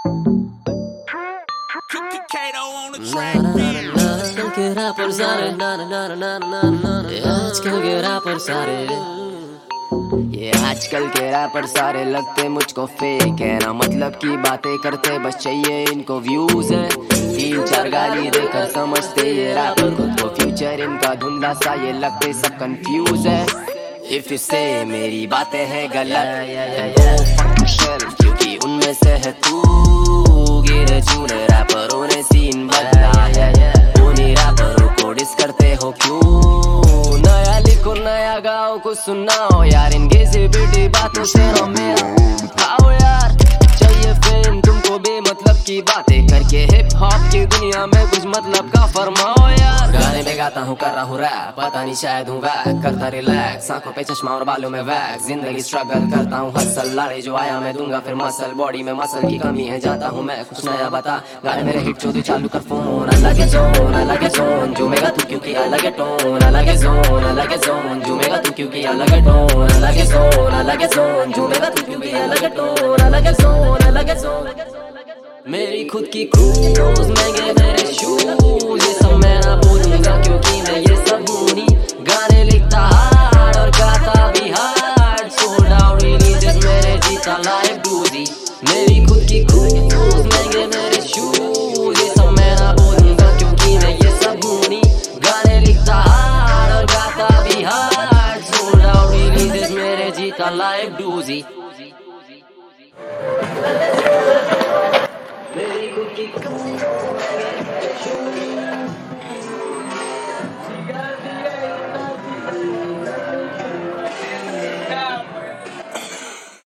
आजकल के रैपर सारे आजकल के रैपर सारे ये आजकल के रैपर सारे लगते मुझको फेक है ना, मतलब की बातें करते बस चाहिए इनको व्यूज है। 3-4 गाली देकर समझते ये रैपर खुद को फ्यूचर इनका धुंधला सा, ये लगते सब कंफ्यूज है। इफ यू से मेरी बातें हैं गलत क्योंकि उनमें से है तू, गिरे चूने रैपरों ने सीन बदला, उन्हीं रैपरों को डिस करते हो क्यों? नया लिखो नया गाओ कुछ सुनाओ यार, इनके से बेटी बातों से ना मेरा आओ यार। चाहिए फेम तुमको बेमतलब की बातें करके, हिप हॉप की दुनिया में कुछ मतलब का फरमाओ यार। गाने में गाता हूँ कर रहा हूँ रैप, पता नहीं शायद हूँ वैक, करता रिलैक्स आंखों पे चश्मा और बालों में वैक्स। जिंदगी स्ट्रगल करता हूँ हसल, लारे जो आया मैं दूंगा फिर मसल, बॉडी में मसल की कमी है जाता हूँ मैं कुछ नया बता। गाने मेरे हिट जो तू चालू कर फोन, अलग है जोन झूमेगा तू क्योंकि अलग है टोन, अलग है जोन झूमेगा तू क्योंकि अलग है टोन, अलग है जोन झूमेगा तू क्योंकि अलग है टोन, अलग है जोन। मेरी खुद की क्रूज महंगे मेरे शूज, ये सब मैं ना बोलूंगा क्योंकि मैं ये सब हूँ नहीं। गाने लिखता हार्ड और गाता भी हार्ड, सोल्ड आउट रिलीजेस मेरे जीता लाइव डूजी। मेरी खुद की क्रूज महंगे मेरे शूज, ये सब मैं ना बोलूंगा क्योंकि मैं ये सब हूँ नहीं। गाने लिखता हार्ड और गाता भी हार्ड, सोल्ड आउट रिलीजेस मेरे जीता लाइव डूजी। मेरी खुद की